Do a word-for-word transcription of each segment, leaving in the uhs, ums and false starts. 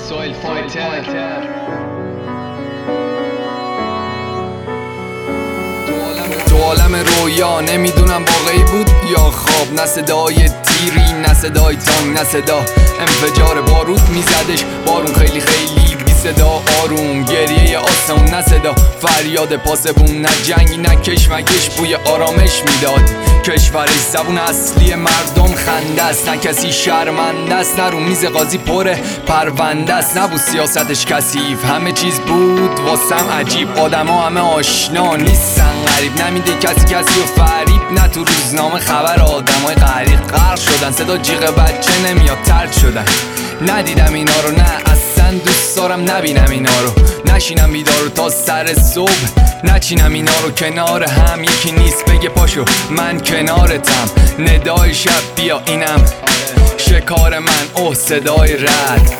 سویل فایتر. تو عالم رویا نمیدونم واقعی بود یا خواب، نه صدای تیری نه صدای تانگ نه صدا انفجار بارود میزدش، بارون خیلی خیلی بی صدا آروم، گریه آسمون نه صدا فریاد پاسبون، نه جنگی نه کشمکش بوی آرامش میداد. کشورش زبون اصلی مردم خنده است، نه کسی شرمنده است، نه رو میز قاضی پر پرونده است، نبود سیاستش کثیف، همه چیز بود واسم عجیب، آدما همه آشنا نیستن غریب، نمیده کسی کسی و فریب، نه تو روزنامه خبر آدمای غریق غرق شدن، صدا جیغ بچه نمیاد طرد شدن. ندیدم اینا رو، نه اصلا دوست دارم نبینم اینا رو، نشینم بیدارو تا سر صبح، نچینم اینا رو کنار هم، یکی نیست بگه پاشو من کنارتم، ندای شب بیا اینم شکار من، اوه صدای رد.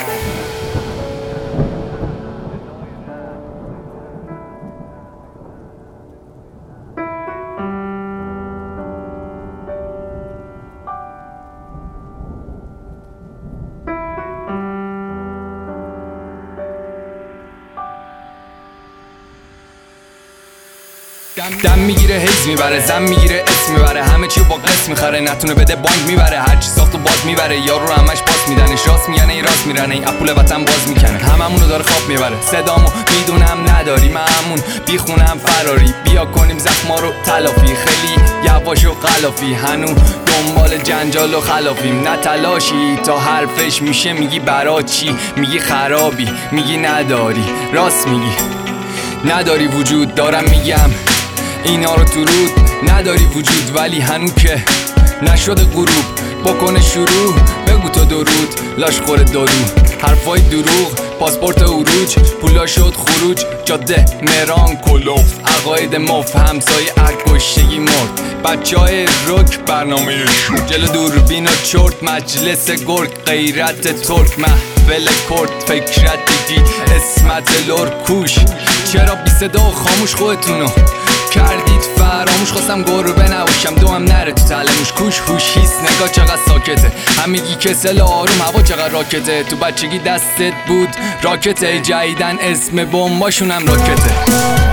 دم میگیره هیز میبره، زن میگیره اسم میبره، همه چیو با قسم میخره، نتونه بده بانک میبره، هرچی ساخت و باز میبره، یارو رو همش پاس میدنش، راست میگنه این راست میرنه، این اپول وطن باز میکنه، هممونو داره خواب میبره، صدامو میدونم نداری همون بیخونم فراری، بیا کنیم زخما رو تلافی، خیلی یواش و غلافی، هنو دنبال جنجال و خلافیم، نه تلاشی تا حرفش میشه میگی برا چی، میگی خرابی میگی نداری، راست میگی نداری وجود، دارم میگم اینا رو تو رود، نداری وجود ولی هنو که نشده غروب، بکنه شروع بگو تو درود، لاشخور دارو حرفای دروغ، پاسپورت عروج پولا شد خروج، جاده مهران کلوف، عقاید مف، همسایه عکشگی مرد، بچه های رک برنامه شد، جلو دوربین و چرت، مجلس گرگ غیرت ترک، محفل کرد فکرت دیدی اسمت لور کوش، چرا بی صدا و خاموش خودتونو کردید فراموش، خواستم گربه نباشم دوام نره تو تلموش، کوش هوش هیست نگاه چقدر ساکته، همگی کسل آروم هوا چقدر راکته، تو بچگی دستت بود راکته، جدیدن اسم بمباشونم راکته.